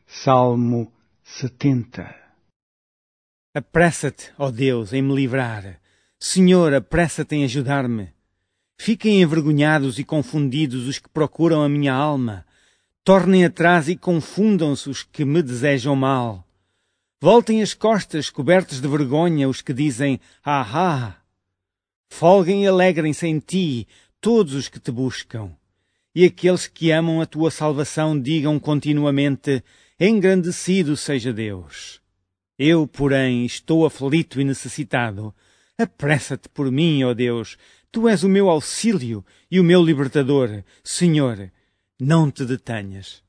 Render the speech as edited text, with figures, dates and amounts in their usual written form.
Salmo 70. Apressa-te, ó Deus, em me livrar. Senhor, apressa-te em ajudar-me. Fiquem envergonhados e confundidos os que procuram a minha alma. Tornem atrás e confundam-se os que me desejam mal. Voltem as costas, cobertos de vergonha, os que dizem, ah! Folguem e alegrem-se em ti todos os que te buscam. E aqueles que amam a tua salvação digam continuamente, engrandecido seja Deus. Eu, porém, estou aflito e necessitado. Apressa-te por mim, ó Deus. Tu és o meu auxílio e o meu libertador. Senhor, não te detenhas.